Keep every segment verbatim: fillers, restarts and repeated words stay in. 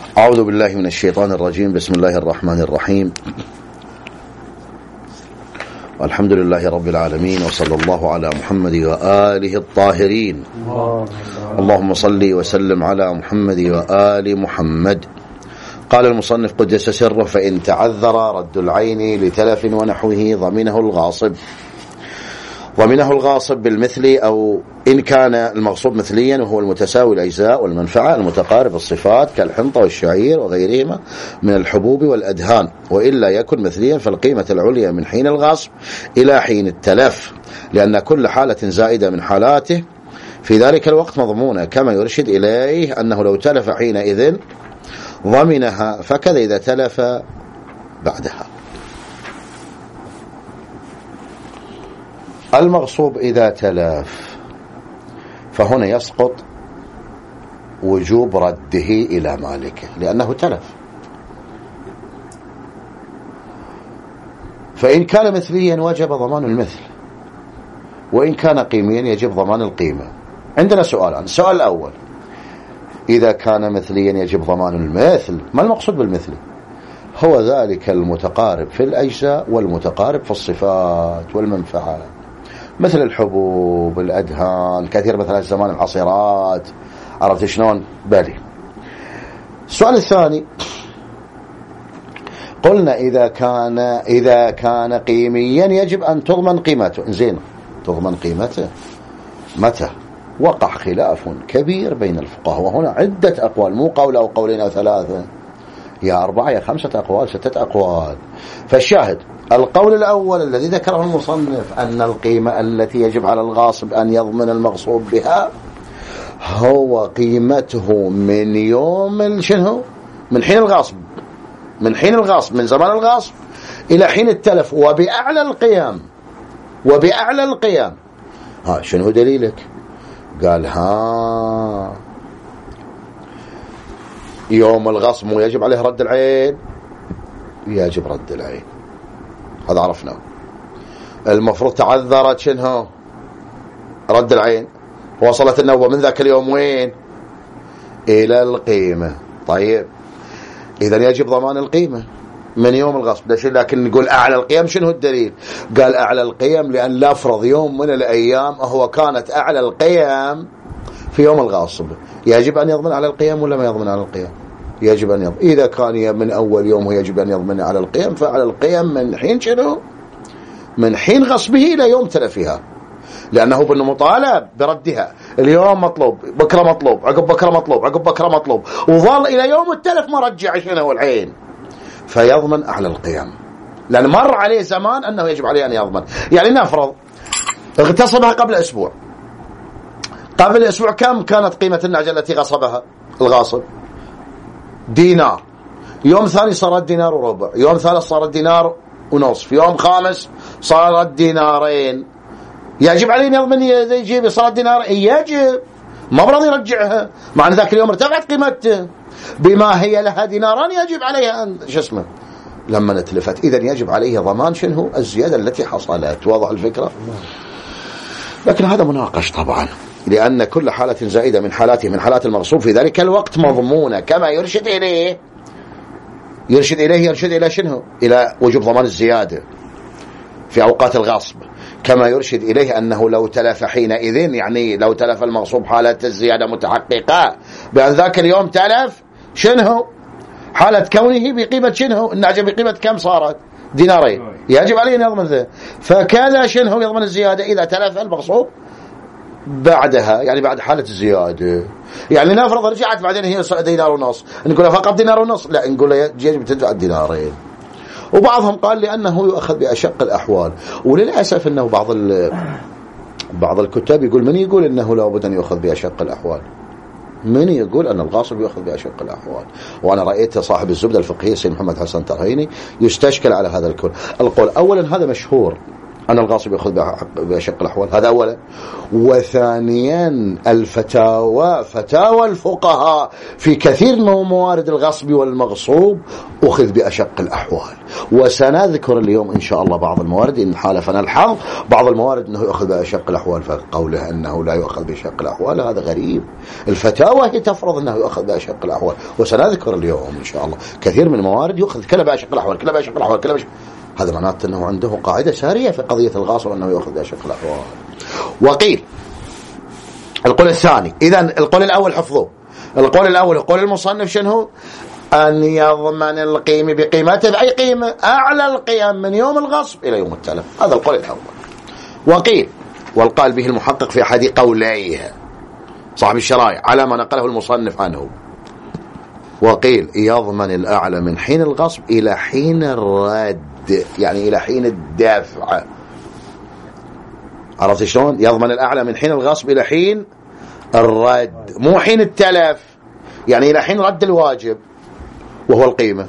أعوذ بالله من الشيطان الرجيم. بسم الله الرحمن الرحيم. والحمد لله رب العالمين، وصلى الله على محمد وآله الطاهرين. اللهم صل وسلم على محمد وآل محمد. قال المصنف قدس سره: فإن تعذر رد العين لتلف ونحوه ضمنه الغاصب. ضمنه الغاصب بالمثل، أو إن كان المغصوب مثليا وهو المتساوي الأجزاء والمنفعة المتقارب الصفات كالحنطة والشعير وغيرهما من الحبوب والأدهان، وإلا يكن مثليا فالقيمة العليا من حين الغصب إلى حين التلف، لأن كل حالة زائدة من حالاته في ذلك الوقت مضمونة، كما يرشد إليه أنه لو تلف حينئذ ضمنها، فكذا إذا تلف بعدها. المغصوب إذا تلف فهنا يسقط وجوب رده إلى مالكه لأنه تلف. فإن كان مثليا وجب ضمان المثل، وإن كان قيميا يجب ضمان القيمة. عندنا سؤالان. السؤال الأول: إذا كان مثليا يجب ضمان المثل. ما المقصود بالمثل؟ هو ذلك المتقارب في الأجزاء والمتقارب في الصفات والمنفعة، مثل الحبوب، الأدهان، كثير مثل الزمان، العصيرات. عرفت شلون؟ بالي. السؤال الثاني: قلنا إذا كان إذا كان قيميا يجب أن تضمن قيمته. زين، تضمن قيمته متى؟ وقع خلاف كبير بين الفقهاء، وهنا عدة أقوال، مو قول أو قولين أو ثلاثة، يا أربعة يا خمسة أقوال، ستة أقوال. فالشاهد القول الأول الذي ذكره المصنف أن القيمة التي يجب على الغاصب أن يضمن المغصوب بها هو قيمته من يوم شنو؟ من حين الغاصب، من حين الغاصب، من زمان الغاصب إلى حين التلف، وبأعلى القيام، وبأعلى القيام. ها شنو دليلك؟ قال: ها يوم الغصب مو يجب عليه رد العين؟ يجب رد العين، هذا عرفناه. المفروض تعذرت شنو؟ رد العين. وصلت النوبة من ذاك اليوم وين؟ إلى القيمة. طيب، إذن يجب ضمان القيمة من يوم الغصب. لكن نقول أعلى القيم، شنو الدليل؟ قال أعلى القيم لأن لا أفرض يوم من الأيام هو كانت أعلى القيم في يوم الغاصب، يجب أن يضمن على القيم ولا ما يضمن على القيم؟ يجب أن يضمن. إذا كان من أول يوم هو يجب أن يضمن على القيم، فعلى القيم من حين شنو؟ من حين غصبه إلى يوم تلفها، لأنه بأنه مطالب بردها. اليوم مطلوب، بكرة مطلوب، عقب بكرة مطلوب، عقب بكرة مطلوب، وظل إلى يوم التلف ما رجع شنو العين، فيضمن أعلى القيم، لأن مر عليه زمان أنه يجب عليه أن يضمن. يعني نفرض اغتصبها قبل أسبوع، قبل أسبوع كم كانت قيمة النعجة التي غصبها الغاصب؟ دينار. يوم ثاني صارت دينار وربع، يوم ثالث صارت دينار ونصف، يوم خامس صارت دينارين. يجب عليه أن يضمن يجيب صارت دينار؟ يجب، ما برضي يرجعها، مع أن ذاك اليوم ارتفعت قيمته بما هي لها ديناران، يجب عليها أن شو اسمه لما نتلفت. إذن يجب عليه ضمان شنو؟ الزيادة التي حصلت. واضح الفكرة؟ لكن هذا مناقش طبعا، لأن كل حالة زائدة من حالاته من حالات المغصوب في ذلك الوقت مضمونة، كما يرشد إليه يرشد إليه يرشد إلى شنو؟ إلى وجوب ضمان الزيادة في أوقات الغصب، كما يرشد إليه أنه لو تلف حينئذ، يعني لو تلف المغصوب حالة الزيادة متحققة بأن ذاك اليوم تلف شنو؟ حالة كونه بقيمة شنو؟ النعجة بقيمة كم صارت؟ دينارين. يجب عليه أن يضمن ذا. فكذا شنو يضمن الزيادة إذا تلف المغصوب بعدها، يعني بعد حالة الزيادة. يعني نفرض رجعت بعدين هي دينار ونص، نقول فقط دينار ونص؟ لا، نقول يجب تدفع الدينارين. وبعضهم قال لأنه يؤخذ بأشق الأحوال. وللأسف أنه بعض بعض الكتاب يقول، من يقول أنه لا بد أن يؤخذ بأشق الأحوال؟ من يقول أن الغاصب يؤخذ بأشق الأحوال؟ وأنا رأيت صاحب الزبدة الفقهية سيد محمد حسن ترهيني يستشكل على هذا القول. القول أولا هذا مشهور أن الغاصب يأخذ بأشق الأحوال، هذا أولا. وثانيا الفتاوى فتاوى الفقهاء في كثير من موارد الغصب والمغصوب أخذ بأشق الأحوال، وسنذكر اليوم إن شاء الله بعض الموارد إن حالفنا الحظ بعض الموارد أنه يأخذ بأشق الأحوال، فقوله أنه لا يؤخذ بأشق الأحوال هذا غريب. الفتاوى هي تفرض أنه يؤخذ بأشق الأحوال، وسنذكر اليوم إن شاء الله كثير من الموارد يأخذ كلا بأشق الأحوال كلا بأشق الأحوال كلا بأشق. هذا معناته أنه عنده قاعدة سارية في قضية الغاصب أنه يأخذ بأشق الأحوال. وقيل القول الثاني، إذن القول الأول حفظوه، القول الأول القول المصنف شنو؟ أن يضمن القيمة بقيمته بأي قيمة أعلى القيم من يوم الغصب إلى يوم التلف، هذا القول الأول. وقيل والقال به المحقق في أحد قوليه صاحب الشرائع على ما نقله المصنف عنه، وقيل يضمن الأعلى من حين الغصب إلى حين الرد، يعني إلى حين الدفع. عرفت شلون؟ يضمن الأعلى من حين الغصب إلى حين الرد، مو حين التلف، يعني إلى حين رد الواجب وهو القيمة.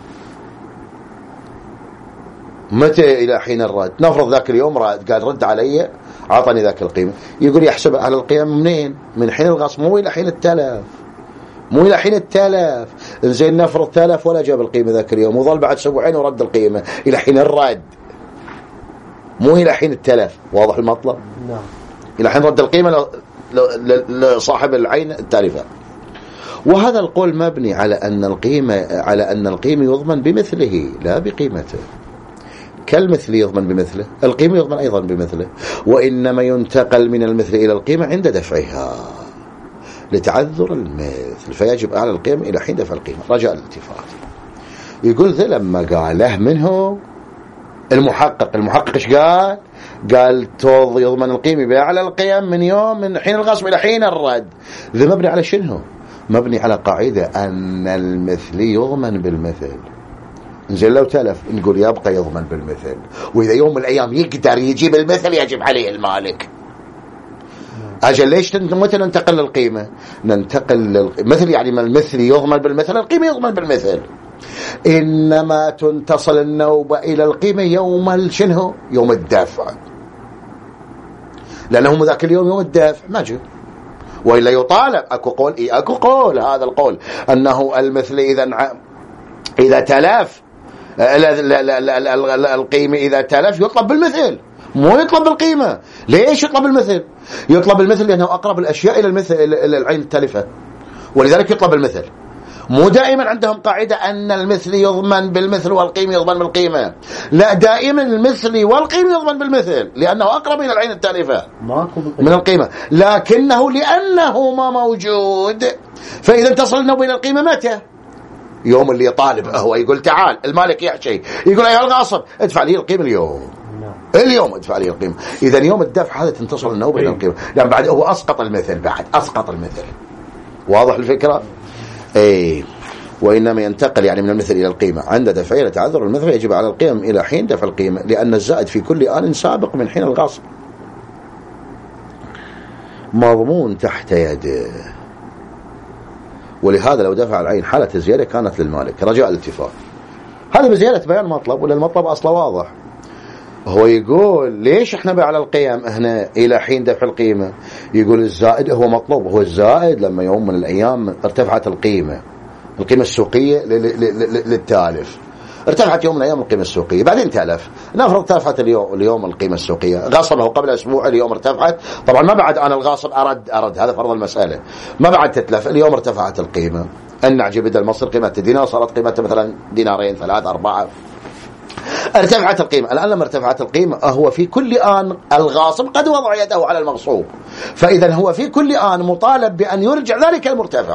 متى إلى حين الرد؟ نفرض ذاك اليوم رد قال رد علي عطني ذاك القيمة، يقول يحسب على القيم منين؟ من حين الغصب، مو إلى حين التلف، مو إلى حين التلف. زين نفرض تلف ولا جاب القيمة ذاك اليوم وظل بعد أسبوعين ورد القيمة، إلى حين الرد مو إلى حين التلف. واضح المطلب؟ نعم. إلى حين رد القيمة لصاحب العين التالفة. وهذا القول مبني على أن القيمة على أن القيمة يضمن بمثله لا بقيمته، كالمثل يضمن بمثله القيمة يضمن أيضا بمثله، وإنما ينتقل من المثل إلى القيمة عند دفعها لتعذر المثل، فيجب أعلى القيمة إلى حين دفع القيمة رجاء الاتفاق. يقول ذا لما قاله منه المحقق، المحقق ايش قال؟ قال توض يضمن القيمة بأعلى القيم من يوم من حين الغصب إلى حين الرد. ذا مبني على شنو؟ مبني على قاعدة أن المثل يضمن بالمثل. نزل لو تلف نقول يبقى يضمن بالمثل، وإذا يوم من الأيام يقدر يجيب المثل يجب عليه المالك. أجل ليش متى ننتقل للقيمة؟ ننتقل للمثل، يعني من المثل يضمن بالمثل القيمة يضمن بالمثل. إنما تنتصل النوبة إلى القيمة يوم شنو؟ يوم الدفع، لأنهم ذاك اليوم يوم الدفع ما جاء، وإلا يطالب. أكو قول إيه أكو قول هذا القول أنه المثل إذا إذا تلف القيمة إذا تلف يطلب بالمثل مو يطلب بالقيمة. ليش يطلب المثل؟ يطلب المثل لأنه أقرب الأشياء إلى المثل إلى العين التلفة، ولذلك يطلب المثل. مو دائما عندهم قاعدة أن المثل يضمن بالمثل والقيمة يضمن بالقيمة، لا دائما المثل والقيمة يضمن بالمثل لأنه أقرب إلى العين التالفة من القيمة، لكنه لأنه ما موجود فإذا انتصل النوبة إلى القيمة متى؟ يوم اللي يطالب هو يقول تعال المالك يحشي يقول أيها الغاصب ادفع لي القيمة اليوم، اليوم ادفع لي القيمة. إذا يوم الدفع هذا تنتصل النوبة إلى القيمة، لأن يعني بعد هو أسقط المثل، بعد أسقط المثل. واضح الفكرة؟ اي. وإنما ينتقل يعني من المثل إلى القيمة عند دفعه لتعذر المثل، يجب على القيم إلى حين دفع القيمة، لأن الزائد في كل آن سابق من حين الغاصب مضمون تحت يده، ولهذا لو دفع العين حالة الزيادة كانت للمالك رجاء الاتفاق. هذا بزيادة بيان مطلب، ولا المطلب أصلا واضح. هو يقول ليش احنا بقى على القيم هنا إلى حين دفع القيمة؟ يقول الزائد هو مطلوب، هو الزائد لما يوم من الأيام ارتفعت القيمة القيمة السوقية للتالف، ارتفعت يوم من الأيام القيمة السوقية بعدين تلف، نفرض ارتفعت اليوم اليوم القيمة السوقية، غصبه قبل أسبوع اليوم ارتفعت، طبعا ما بعد أنا الغاصب أرد أرد هذا فرض المسألة، ما بعد تتلف، اليوم ارتفعت القيمة، النعجة بدل مصر قيمته دينار صارت قيمته مثلا دينارين ثلاثة أربعة، ارتفعت القيمة. الآن لما ارتفعت القيمة هو في كل آن الغاصب قد وضع يده على المغصوب، فإذا هو في كل آن مطالب بأن يرجع ذلك المرتفع.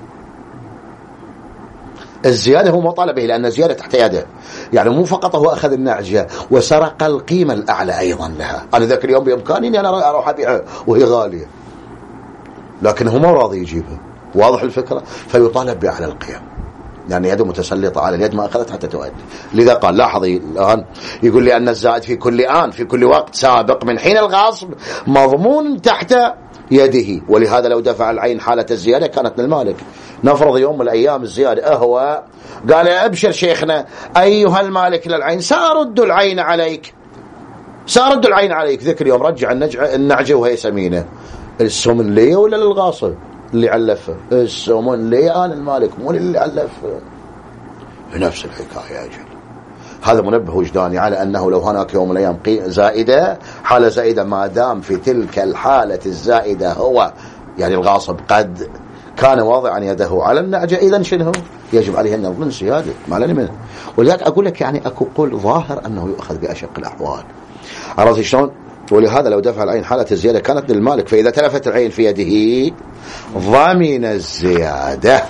الزيادة هو مطالب به لأن الزيادة تحت يده، يعني مو فقط هو أخذ النعجة وسرق القيمة الأعلى أيضا لها. أنا ذاك اليوم بإمكاني أني أنا أروح أبيعها وهي غالية، لكن هو ما راضي يجيبها. واضح الفكرة؟ فيطالب بأعلى القيم يعني يده متسلطة على اليد ما أخذت حتى تؤدي. لذا قال لاحظي الآن يقول لي أن الزائد في كل آن في كل وقت سابق من حين الغاصب مضمون تحت يده، ولهذا لو دفع العين حالة الزيادة كانت للمالك. نفرض يوم من الأيام الزيادة أهوى قال ابشر شيخنا أيها المالك للعين سأرد العين عليك، سارد العين عليك ذكر يوم رجع النعجة وهي سمينة، السمن لي ولا للغاصب اللي علفه؟ السمن لي أنا المالك مو اللي علفه. نفس الحكاية يا جل. هذا منبه وجداني على أنه لو هناك يوم من الأيام زائدة، حالة زائدة، ما دام في تلك الحالة الزائدة هو يعني الغاصب قد كان واضعا يده على النعجة، إذن شنو يجب عليه أن يضمن زيادة ما لنا منه. ولذلك أقول لك يعني أكو قول ظاهر أنه يؤخذ بأشق الأحوال، عرفت شلون؟ ولهذا لو دفع العين حالة الزيادة كانت للمالك، فإذا تلفت العين في يده ضامن الزيادة.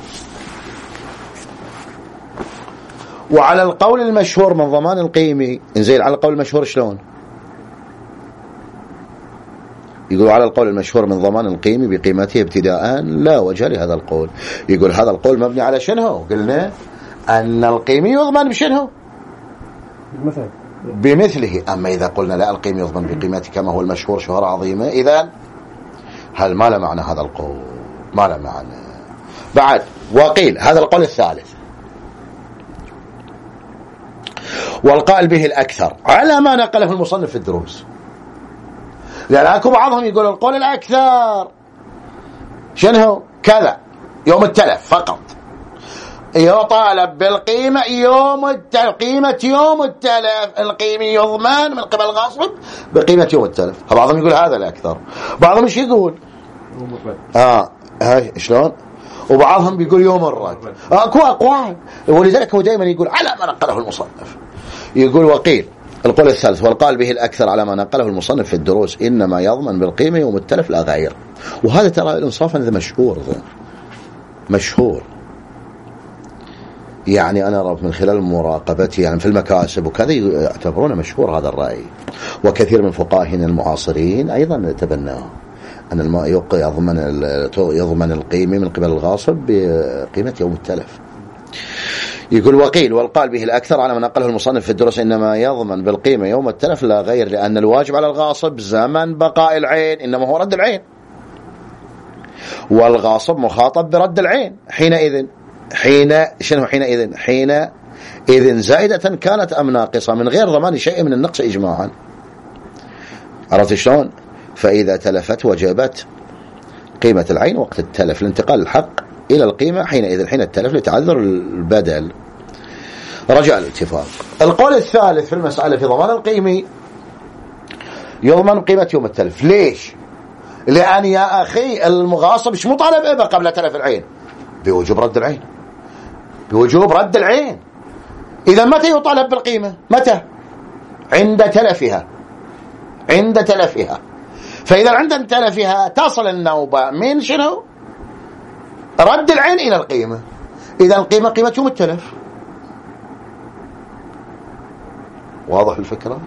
وعلى القول المشهور من ضمان القيمي، انزين على القول المشهور شلون؟ يقول على القول المشهور من ضمان القيمي بقيمته ابتداء لا وجه لهذا القول. يقول هذا القول مبني على شنو؟ قلنا أن القيمي يضمن بشنو؟ مثلا بمثله. أما إذا قلنا لا القيمي يضمن بقيمته كما هو المشهور شهرة عظيمة، إذن هل ما له معنى هذا القول؟ ما له معنى. بعد وقيل هذا القول الثالث والقائل به الأكثر على ما نقله المصنف في الدروس، لأن أكو بعضهم يقول القول الأكثر شنو كذا يوم التلف فقط، يطالب بالقيمة يوم التلف، قيمة يوم التلف، القيمة يضمن من قبل الغاصب بقيمة يوم التلف. بعضهم يقول هذا الأكثر، بعضهم ايش يقول اه هاي شلون، وبعضهم بيقول يوم الرد. اكو اقوال، ولذلك هو دائما يقول على ما نقله المصنف. يقول وقيل القول الثالث والقال به الأكثر على ما نقله المصنف في الدروس إنما يضمن بالقيمة يوم التلف لا غير. وهذا ترى الإنصاف هذا مشهور، ذا مشهور يعني أنا أرى من خلال مراقبتي يعني في المكاسب وكذا يعتبرونه مشهور هذا الرأي، وكثير من فقهاءنا المعاصرين أيضا تبناه أن الماء يضمن يضمن القيمة من قبل الغاصب بقيمة يوم التلف. يقول وقيل والقال به الأكثر على ما نقله المصنف في الدروس إنما يضمن بالقيمة يوم التلف لا غير، لأن الواجب على الغاصب زمن بقاء العين إنما هو رد العين، والغاصب مخاطب برد العين حينئذ. حين شنو حينئذ؟ حين إذن زائدة كانت أم ناقصة من غير ضمان شيء من النقص إجماعا، عرفت شلون؟ فإذا تلفت وجبت قيمة العين وقت التلف لانتقال الحق إلى القيمة حينئذ حين التلف لتعذر البدل. رجع الاتفاق. القول الثالث في المسألة في ضمان القيمي يضمن قيمة يوم التلف. ليش؟ لأن يا أخي المغاصب مش مطالب إبا قبل تلف العين بوجوب رد العين، بوجوب رد العين. إذا متى يطالب بالقيمة؟ متى؟ عند تلفها، عند تلفها. فإذا عند تلفها تصل النوبة من شنو؟ رد العين إلى القيمة. إذا القيمة قيمة يوم التلف. واضح الفكرة؟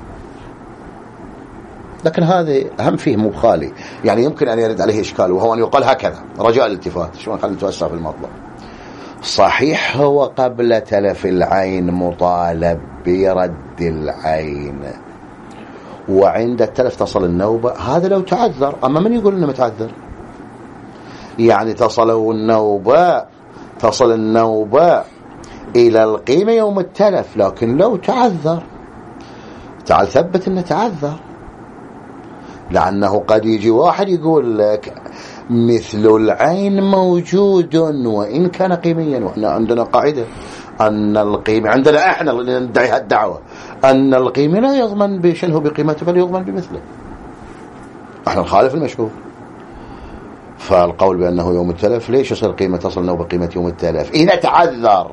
لكن هذا أهم فيه مو بخالي، يعني يمكن أن يرد عليه إشكال، وهو أن يقال هكذا رجاء الالتفات. شو خلينا نتوسع في المطلب. صحيح هو قبل تلف العين مطالب برد العين، وعند التلف تصل النوبة، هذا لو تعذر. أما من يقول إنه متعذر؟ يعني تصل النوبة تصل النوبة إلى القيمة يوم التلف، لكن لو تعذر تعال ثبت إنه تعذر، لأنه قد يجي واحد يقول لك مثل العين موجود وإن كان قيميا، وإحنا عندنا قاعدة أن القيمة عندنا إحنا اللي ندعي هالدعوة أن القيمة لا يضمن بشنه بقيمته بل يضمن بمثله. إحنا نخالف المشهور. فالقول بأنه يوم التلف ليش يصير قيمة تصل نوبة قيمة يوم التلف؟ إذا تعذر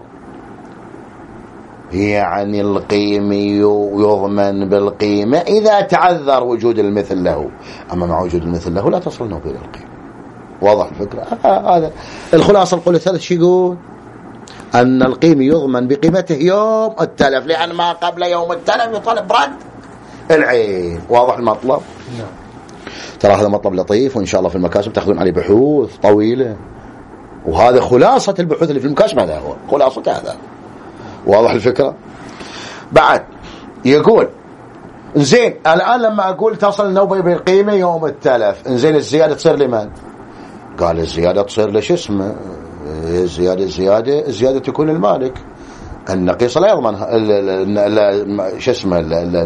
يعني القيمة يضمن بالقيمة إذا تعذر وجود المثل له، أما مع وجود المثل له لا تصل نوبة إلى القيمة. واضح الفكرة؟ آه هذا الخلاصة. القول الثالث شو يقول؟ أن القيمة يضمن بقيمته يوم التلف، لأن ما قبل يوم التلف يطالب برد العين. واضح المطلب؟ نعم. ترى هذا مطلب لطيف، وإن شاء الله في المكاسب تأخذون عليه بحوث طويلة، وهذا خلاصة البحوث اللي في المكاسب، هذا هو خلاصة هذا. واضح الفكرة؟ بعد يقول زين الآن لما أقول تصل النوبة بالقيمة يوم التلف، زين الزيادة تصير لمن؟ قال الزيادة تصير لش اسمه، الزيادة الزيادة الزيادة تكون المالك، النقيص لا يضمنها. شو اسمه،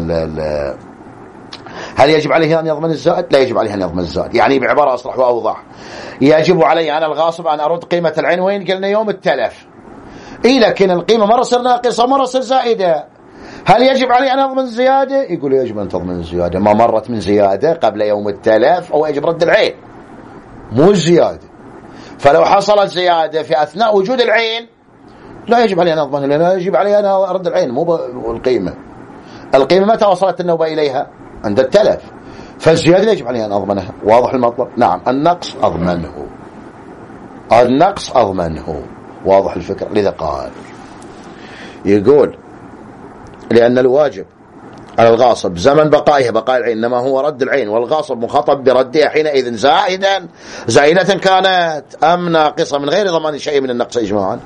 هل يجب عليه أن يضمن الزائد؟ لا يجب عليه أن يضمن الزائد. يعني بعبارة أصرح وأوضح، يجب علي أنا الغاصب أن أرد قيمة العين وين قلنا يوم التلف. إيه لكن القيمة مرة صار ناقصة مرة صار زائدة، هل يجب علي أن أضمن الزيادة؟ يقول يجب أن تضمن الزيادة، ما مرت من زيادة قبل يوم التلف أو يجب رد العين، مو الزيادة. فلو حصلت زيادة في أثناء وجود العين لا يجب علي أن أضمنها، لأن يجب علي أن أرد العين مو القيمة. القيمة متى وصلت النوبة إليها؟ عند التلف، فالزيادة يجب علي أن أضمنها. واضح المطلب؟ نعم. النقص أضمنه، النقص أضمنه. واضح الفكرة؟ لذا قال يقول لأن الواجب على الغاصب زمن بقائها بقاء العين إنما هو رد العين، والغاصب مخاطب بردها حينئذ زائدا زائدة كانت أم ناقصة من غير ضمان شيء من النقص إجماعا.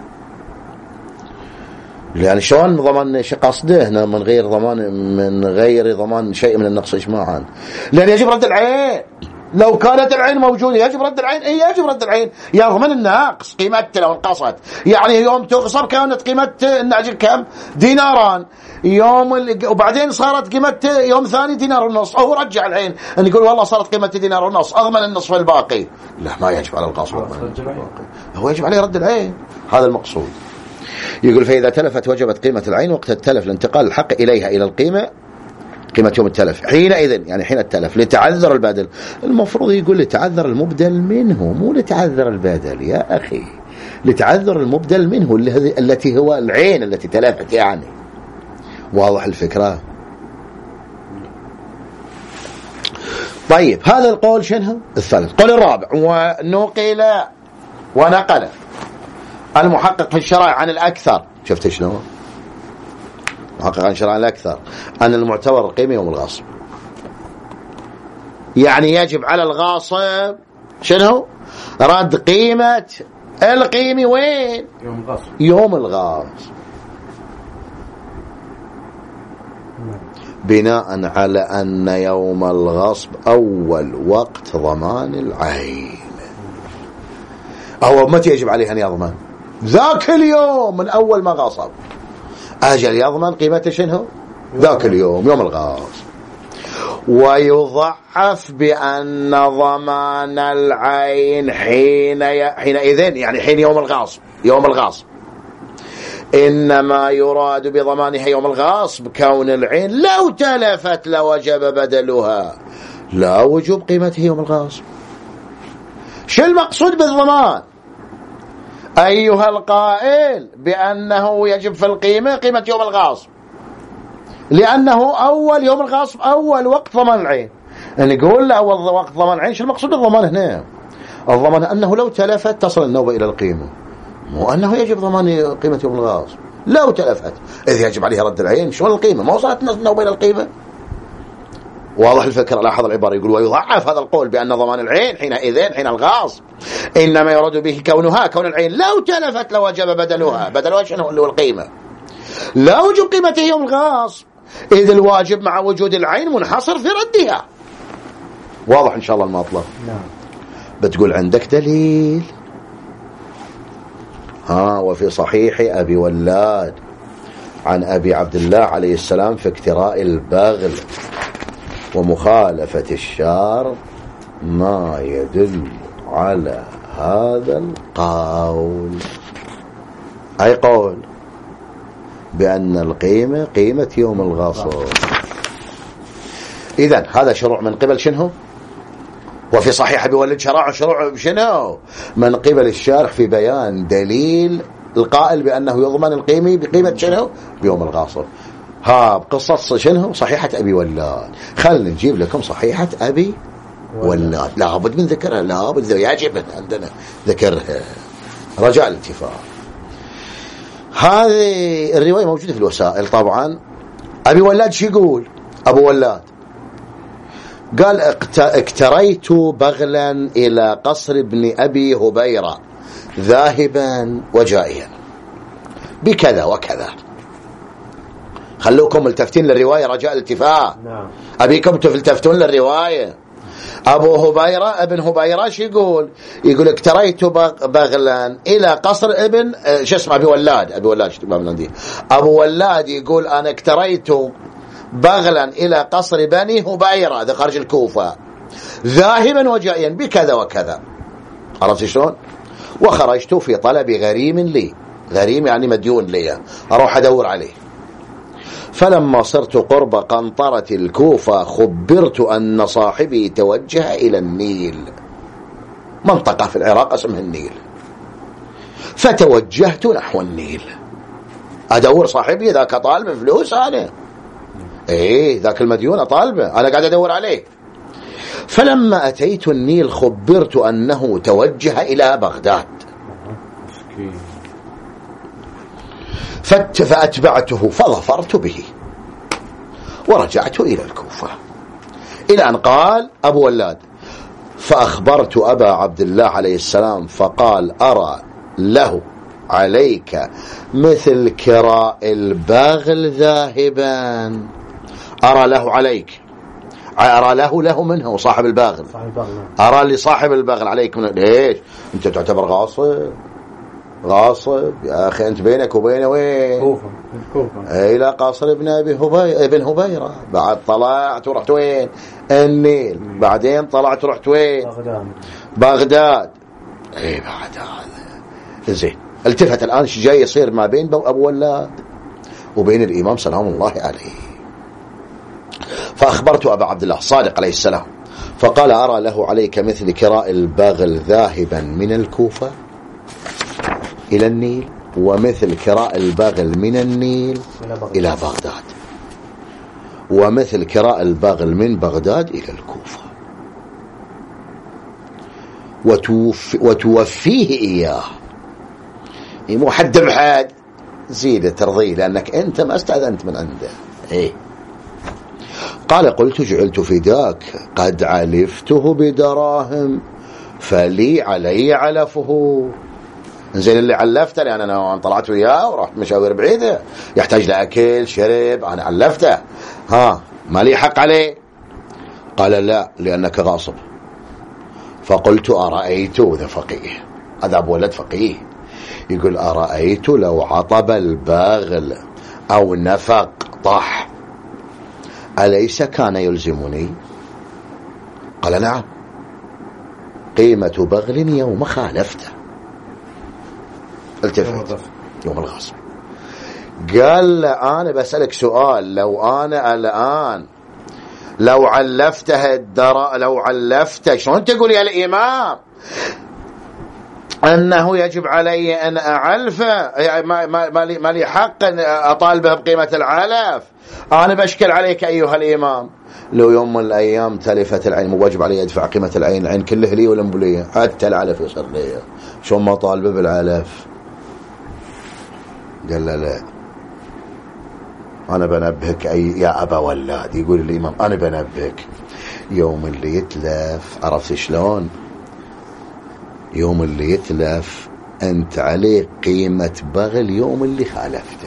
يعني شلون ضمان شيء قصده هنا من غير ضمان من غير ضمان شيء من النقص إجماعا؟ لأن يجب رد العين. لو كانت العين موجودة يجب رد العين. إيه يجب رد العين، يضمن الناقص قيمته لو انقصت. يعني يوم تغصب كانت قيمة النعجل كم؟ ديناران، يوم وبعدين صارت قيمته يوم ثاني دينار ونص، أو رجع العين أن يقول والله صارت قيمته دينار ونص أضمن النصف الباقي. لا، ما يجب على الغاصب، هو يجب عليه رد العين. هذا المقصود. يقول فإذا تلفت وجبت قيمة العين وقت التلف لانتقال الحق إليها إلى القيمة قيمة يوم التلف حينئذ، يعني حين التلف لتعذر البدل. المفروض يقول لتعذر المبدل منه، مو لتعذر البدل يا أخي، لتعذر المبدل منه التي هو العين التي تلفت يعني. واضح الفكرة؟ طيب هذا القول شنو؟ الثالث. القول الرابع، ونقل ونقل المحقق في الشرائع عن الأكثر. شفت شنو؟ محقق عن الشرائع الأكثر أن المعتبر القيمة يوم الغاصب. يعني يجب على الغاصب شنو؟ رد قيمة القيمة وين؟ يوم الغاصب. يوم الغاصب بناء على أن يوم الغصب أول وقت ضمان العين. أو متى يجب عليه أن يضمن؟ ذاك اليوم من أول ما غصب، أجل يضمن قيمته شنو؟ ذاك اليوم يوم الغاصب. ويضعف بأن ضمان العين حين ي... حينئذ يعني حين يوم الغاصب يوم الغاصب إنما يراد بضمانها يوم الغاصب كون العين لو تلفت لوجب بدلها لا وجوب قيمته يوم الغاصب. شو المقصود بالضمان أيها القائل بأنه يجب في القيمة قيمة يوم الغاصب؟ لأنه أول يوم الغاصب أول وقت ضمان العين. نقول له أول وقت ضمان العين. شو المقصود بالضمان هنا؟ الضمان أنه لو تلفت تصل النوبة إلى القيمة، مو أنه يجب ضمان قيمة يوم الغاصب. لو تلفت إذ يجب عليها رد العين. شو القيمة؟ ما وصلت النوبة إلى القيمة. واضح الفكرة؟ لاحظ العبارة يقول ويضعف هذا القول بأن ضمان العين حينئذ حين الغاصب إنما يراد به كونها كون العين لو تلفت لوجب بدلها. بدلها شنو؟ اللي هو القيمة. لا وجوب قيمته يوم الغاصب إذ الواجب مع وجود العين منحصر في ردها. واضح إن شاء الله المطلب؟ نعم. بتقول عندك دليل؟ ها وفي صحيح أبي ولاد عن أبي عبد الله عليه السلام في اكتراء البغل ومخالفة الشار ما يدل على هذا القول. أي قول؟ بأن القيمة قيمة يوم الغاصب. إذن هذا شروع من قبل شنو؟ وفي صحيح أبي ولد شرع شروع شنو؟ من قبل الشارح في بيان دليل القائل بأنه يضمن القيمة بقيمة شنو؟ بيوم الغاصب. ها بقصة شنو؟ صحيحة أبي ولاد. خلنا نجيب لكم صحيحة أبي ولاد. لا بد من ذكرها، لا بد يجب عندنا ذكرها رجاء الاتفاق. هذه الرواية موجودة في الوسائل طبعا. أبي ولاد شو يقول؟ أبو ولاد قال اقتريت بغلا إلى قصر ابن أبي هبيرة ذاهبا وجائيا بكذا وكذا. خلوكم ملتفتين للرواية رجاء الاتفاق. نعم. أبيكم تلتفتون للرواية. أبو هبيرة ابن هبيرة شو يقول؟ يقول اكتريت بغلا إلى قصر ابن شو اسمه أبي ولاد أبي ولاد أبو ولاد يقول أنا اكتريت بغلا إلى قصر بني هبيرة ذا خارج الكوفة ذاهبا وجائيا بكذا وكذا. عرفت شلون؟ وخرجت في طلب غريم لي، غريم يعني مديون لي، أروح أدور عليه. فلما صرت قرب قنطرة الكوفة خبرت أن صاحبي توجه إلى النيل، منطقة في العراق اسمها النيل، فتوجهت نحو النيل أدور صاحبي ذاك طالب فلوس، أنا إيه ذاك المديون طالبه، أنا قاعد أدور عليه. فلما أتيت النيل خبرت أنه توجه إلى بغداد، فأتبعته فظفرت به ورجعت إلى الكوفة، إلى أن قال أبو ولاد فأخبرت أبا عبد الله عليه السلام فقال أرى له عليك مثل كراء البغل ذاهبا. أرى له عليك، أرى له له منه صاحب البغل، أرى لصاحب البغل عليك منه. ليش أنت تعتبر غاصب؟ غاصب يا أخي، أنت بينك وبينه وين؟ كوفة. إلى قصر ابن أبي هبي... ابن هبيرة. بعد طلعت ورحت وين؟ النيل. بعدين طلعت ورحت وين؟ بغداد. بغداد. إيه بعد هذا زين. التفت الآن ايش جاي يصير ما بين أبو ولاد وبين الإمام سلام الله عليه. فأخبرت أبا عبد الله صادق عليه السلام فقال أرى له عليك مثل كراء البغل ذاهبا من الكوفة إلى النيل ومثل كراء البغل من النيل إلى بغداد ومثل كراء البغل من بغداد إلى الكوفة وتوف وتوفيه إياه، مو حد بحد، زيد ترضيه لأنك أنت ما استأذنت من عنده. إيه قال قلت جعلت فداك قد علفته بدراهم فلي علي علفه. زين اللي علفته لأن أنا طلعت وياه ورحت مشاوير بعيدة يحتاج لأكل شرب، أنا علفته، ها ما لي حق عليه؟ قال لا لأنك غاصب. فقلت أرأيت، ذا فقيه، هذا أبو ولد فقيه، يقول أرأيت لو عطب الباغل أو نفق طح أليس كان يلزمني؟ قال نعم، قيمة بغل يوم خالفته. التفت يوم الغاصب. قال له أنا بسألك سؤال، لو أنا الآن لو علفته الدراء لو علفته شلون تقول يا الإمام أنه يجب علي أن أعلفه؟ ما, ما, ما, لي, ما لي حق أن أطالبه بقيمة العلف. أنا بشكل عليك أيها الإمام، لو يوم من الأيام تلفت العين مو واجب علي أدفع قيمة العين؟ العين كله لي ولا مو لي؟ حتى العلف يصير لي، شو ما طالبه بالعلف؟ قال لا لا أنا بنبهك أي يا أبا ولاد، يقول الإمام أنا بنبهك يوم اللي يتلف، عرفت شلون؟ يوم اللي يتلف أنت عليه قيمة بغل يوم اللي خالفته،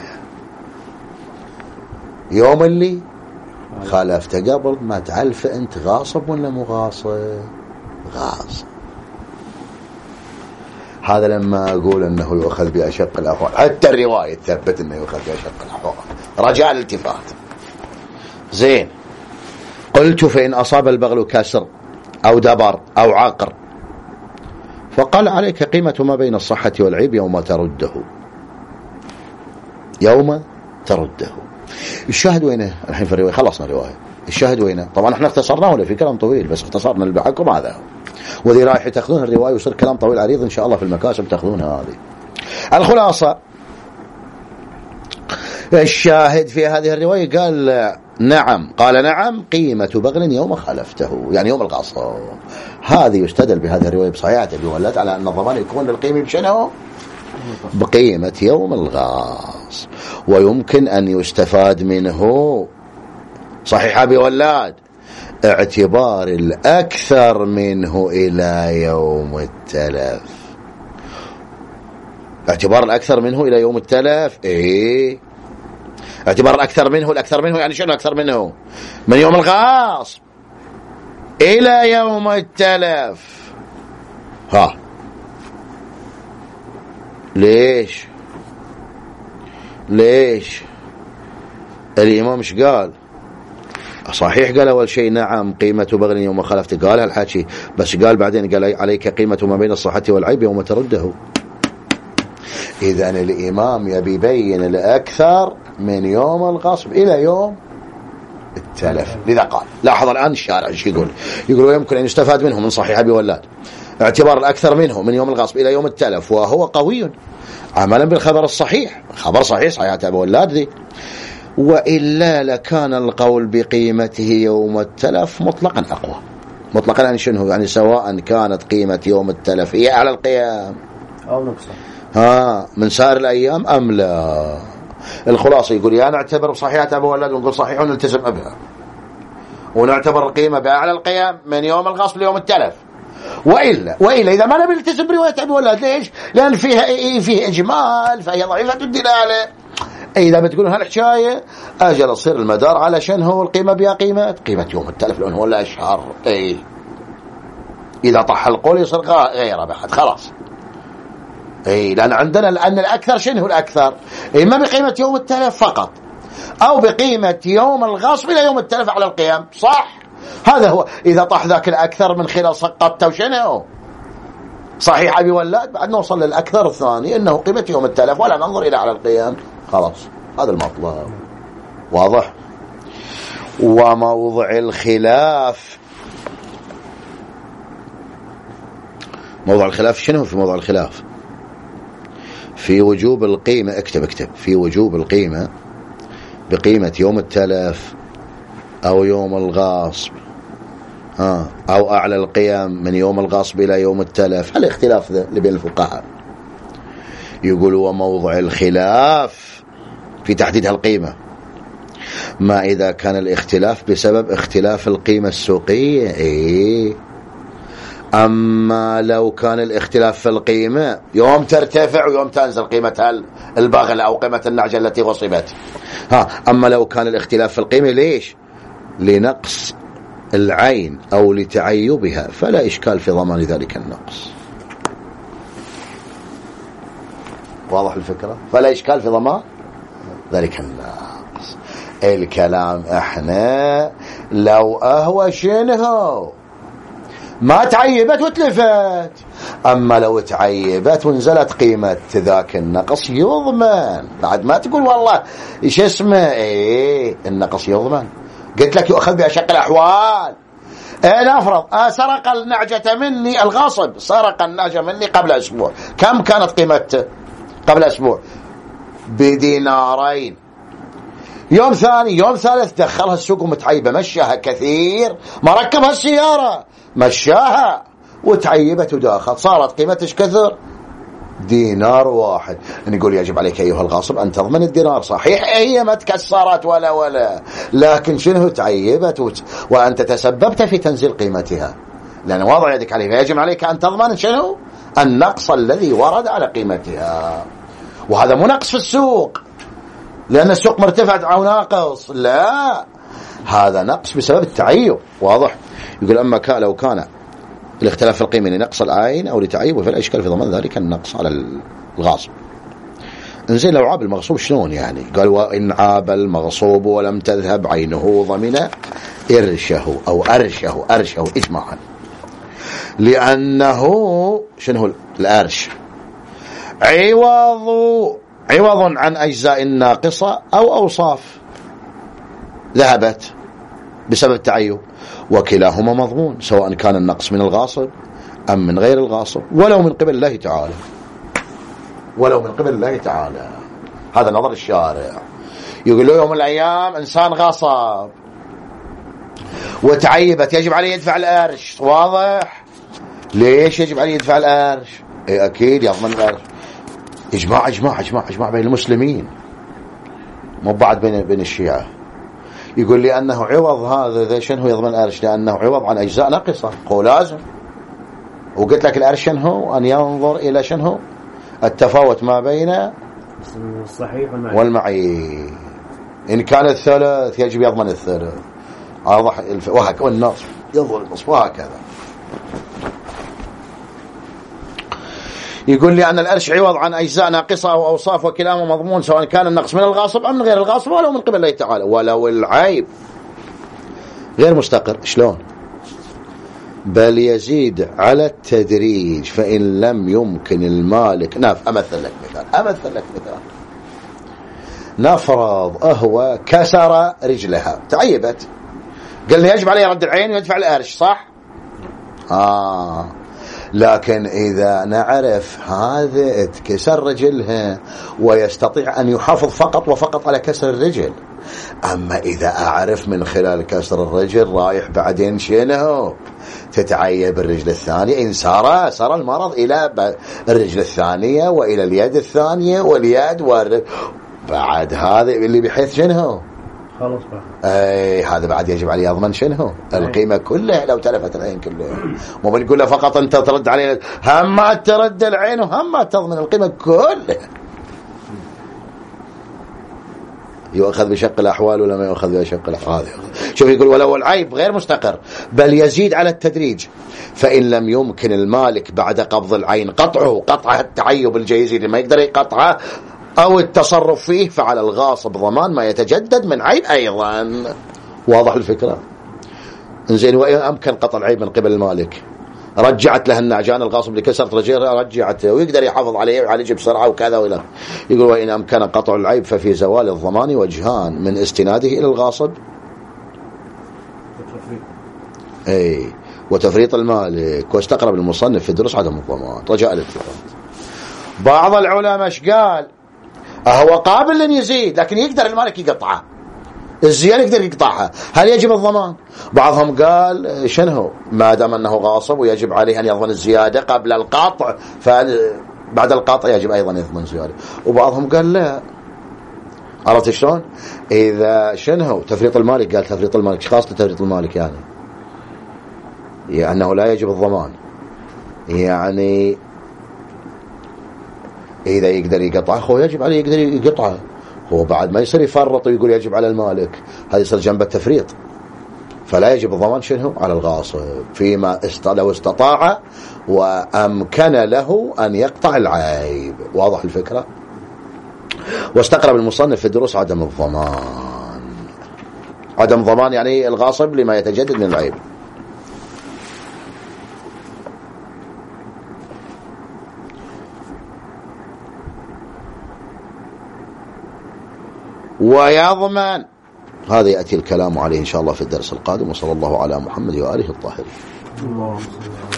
يوم اللي خالفته، قبل ما تعلف أنت غاصب ولا مو غاصب؟ غاصب. هذا لما أقول أنه يؤخذ بأشق الأحوال، حتى الرواية تثبت أنه يؤخذ بأشق الأحوال، رجاء الالتفات. زين. قلت فإن أصاب البغل كسر أو دبر أو عقر فقال عليك قيمة ما بين الصحة والعيب يوم ترده، يوم ترده. الشاهد وينه الحين في الرواية؟ خلصنا الرواية، الشاهد وينه؟ طبعا احنا اختصرناه ولا في كلام طويل، بس اختصرنا اللي بحكم هذا، وذي رايح تاخذون الرواية ويصير كلام طويل عريض إن شاء الله في المكاسب تاخذونها هذه. الخلاصة الشاهد في هذه الرواية قال نعم، قال نعم قيمة بغل يوم خلفته، يعني يوم الغاصب. هذه يستدل بهذه الرواية بصحيحة أبي ولد على أن الضمان يكون للقيمة بشنو؟ بقيمة يوم الغاصب. ويمكن أن يستفاد منه صحيح أبي ولد اعتبار الأكثر منه إلى يوم التلف، اعتبار الأكثر منه إلى يوم التلف. إيه اعتبار الأكثر منه، الأكثر منه يعني شنو أكثر منه؟ من يوم الغاصب. إلى يوم التلف. ها ليش ليش الإمام ايش قال؟ صحيح قال أول شيء نعم قيمة بغل يوم خلفت، قال هالحكي، بس قال بعدين قال عليك قيمة ما بين الصحة والعيب يوم ترده. إذن الإمام يبي يبين الأكثر من يوم الغصب إلى يوم التلف. لذا قال لاحظ الآن الشارع ايش يقول؟ يقول يمكن أن يستفاد منه من صحيح أبي ولاد اعتبار الأكثر منه من يوم الغصب إلى يوم التلف، وهو قوي عملا بالخبر الصحيح، خبر صحيح صحيح أبي ولاد ذي، وإلا لكان القول بقيمته يوم التلف مطلقا أقوى. مطلقا يعني شنو؟ يعني سواء كانت قيمة يوم التلف هي على القيام أو نقصا ها من سائر الأيام أم لا. الخلاصة يقول يا نعتبر صحيحة أبو ولد ونقول صحيح ونلتزم بها، ونعتبر القيمة بأعلى القيام من يوم الغصب ليوم التلف، وإلا وإلا إذا ما نبي نلتزم برواية أبو ولد. ليش؟ لأن فيها فيه إجمال، فهي ضعيفة الدلالة. إذا بتقولون هالحكاية أجل تصير المدار على شن هو القيمة بها قيمة قيمة يوم التلف لأنه هو الأشهر. إيه إذا طح القول يصير غيره بعد خلاص. إيه لأن عندنا لأن الأكثر شنو الأكثر؟ إما بقيمة يوم التلف فقط أو بقيمة يوم الغصب إلى يوم التلف على القيام، صح؟ هذا هو. إذا طح ذاك الأكثر من خلال سقطته وشنو صحيح أبي ولاد، بعد نوصل للأكثر الثاني إنه قيمة يوم التلف ولا ننظر إلى على القيام، خلاص هذا المطلب واضح. وموضع الخلاف، موضع الخلاف شنو؟ في موضع الخلاف في وجوب القيمة، اكتب اكتب في وجوب القيمة بقيمة يوم التلف أو يوم الغاصب ها أو أعلى القيام من يوم الغاصب إلى يوم التلف. هل الاختلاف ذا اللي بين الفقهاء؟ يقول وموضع الخلاف في تحديد هالقيمة ما إذا كان الاختلاف بسبب اختلاف القيمة السوقية. إيه أما لو كان الاختلاف في القيمة يوم ترتفع ويوم تنزل قيمة البغل أو قيمة النعجة التي غصبت ها أما لو كان الاختلاف في القيمة ليش؟ لنقص العين أو لتعيبها فلا إشكال في ضمان ذلك النقص. واضح الفكرة؟ فلا إشكال في ضمان ذلك النقص. الكلام احنا لو اهوى شنه ما تعيبت وتلفت، اما لو تعيبت ونزلت قيمة ذاك النقص يضمن. بعد ما تقول والله ايش اسمه ايه النقص يضمن. قلت لك يؤخذ بأشق الأحوال. ايه نفرض آه سرق النعجة مني الغاصب، سرق النعجة مني قبل أسبوع، كم كانت قيمته قبل أسبوع؟ بدينارين. يوم ثاني يوم ثالث دخلها السوق ومتعيبة، مشاها كثير، ما ركبها السيارة مشاها وتعيبت وداخل، صارت قيمتش كثر دينار واحد. نقول يجب عليك أيها الغاصب أن تضمن الدينار. صحيح هي ما تكسرت ولا ولا لكن شنو تعيبت وت... وأنت تسببت في تنزيل قيمتها، لأن وضع يدك عليها. يجب عليك أن تضمن شنو النقص الذي ورد على قيمتها. وهذا مو نقص في السوق لأن السوق مرتفع أو ناقص، لا هذا نقص بسبب التعيب. واضح. يقول أما كان لو كان الاختلاف في القيمة لنقص العين أو لتعيب فلا إشكال في ضمان ذلك النقص على الغاصب. انزين لو عاب المغصوب شلون يعني؟ قال وإن عاب المغصوب ولم تذهب عينه ضمن إرشه أو أرشه أرشه إجماعا، لأنه شنو الأرش؟ عوض عوض عن أجزاء ناقصة أو أوصاف ذهبت بسبب التعيب، وكلاهما مضمون سواء كان النقص من الغاصب أم من غير الغاصب، ولو من قبل الله تعالى ولو من قبل الله تعالى. هذا نظر الشارع. يقول له يوم من الأيام إنسان غاصب وتعيبت، يجب عليه يدفع الأرش. واضح. ليش يجب عليه يدفع الأرش؟ إيه أكيد يضمن الأرش. إجماع إجماع إجماع إجماع بين المسلمين، مو بعد بين بين الشيعة. يقول لي أنه عوض هذا ذا شنو يضمن الأرش؟ لأنه عوض عن أجزاء ناقصة. هو لازم. وقلت لك الأرش شنو؟ أن ينظر إلى شنو التفاوت ما بين الصحيح والمعين. إن كان الثلاث يجب يضمن الثلاث. واضح. وهكذا والنصف يظهر النصف وهكذا. يقول لي أن الأرش عوض عن أجزاء ناقصة أو أوصاف وكلاهما مضمون سواء كان النقص من الغاصب أم من غير الغاصب ولو من قبل الله تعالى. ولو العيب غير مستقر شلون؟ بل يزيد على التدريج فإن لم يمكن المالك. ناف أمثل لك مثال أمثل لك مثال نفرض أهو كسر رجلها تعيبت، قلنا يجب عليه رد العين ويدفع الأرش صح؟ آه لكن إذا نعرف هذا اتكسر رجلها ويستطيع أن يحافظ فقط وفقط على كسر الرجل، أما إذا أعرف من خلال كسر الرجل رايح بعدين شنو تتعيب الرجل الثانية، إن سار سار المرض إلى الرجل الثانية وإلى اليد الثانية واليد والرجل بعد هذا اللي بحيث شنو خلاص بقى. اي هذا بعد يجب عليه يضمن شنو القيمة كلها لو تلفت العين كلها، مو بنقول له فقط انت ترد عليه هم ما ترد العين وهم ما تضمن القيمة كلها. يؤخذ بشق الأحوال ولا ما يؤخذ بشق الأحوال؟ شوف يقول ولو العيب غير مستقر بل يزيد على التدريج فإن لم يمكن المالك بعد قبض العين قطعه قطع التعيب الجيزي اللي ما يقدر يقطعه أو التصرف فيه فعلى الغاصب ضمان ما يتجدد من عيب أيضا. واضح الفكرة؟ إنزين وإن أمكن قطع العيب من قبل المالك رجعت له النعجان الغاصب اللي كسرت رجلها رجعته ويقدر يحافظ عليه ويعالجه بسرعة وكذا ولا. يقول وإن أمكن قطع العيب ففي زوال الضمان وجهان من استناده إلى الغاصب أي وتفريط المالك واستقرب المصنف في دروس عدم الضمان رجاء الاتفاق. بعض العلماء ايش قال؟ هو قابل لن يزيد لكن يقدر المالك يقطعه الزيادة يقدر يقطعها، هل يجب الضمان؟ بعضهم قال شنو ما دام أنه غاصب ويجب عليه أن يضمن الزيادة قبل القطع فبعد القطع يجب أيضا يضمن الزيادة. وبعضهم قال لا. عرفت شلون؟ إذا شنو تفريط المالك قال تفريط المالك خاصة تفريط المالك يعني يعني أنه لا يجب الضمان، يعني إذا يقدر يقطعه هو يجب عليه يقدر يقطعه، هو بعد ما يصير يفرط ويقول يجب على المالك هذا يصير جنب التفريط، فلا يجب الضمان شنو على الغاصب فيما است... لو استطاع وأمكن له أن يقطع العيب. واضح الفكرة؟ واستقرب المصنف في الدروس عدم الضمان. عدم ضمان يعني الغاصب لما يتجدد من العيب. ويضمن هذا يأتي الكلام عليه إن شاء الله في الدرس القادم. وصلى الله على محمد وآله الطاهرين.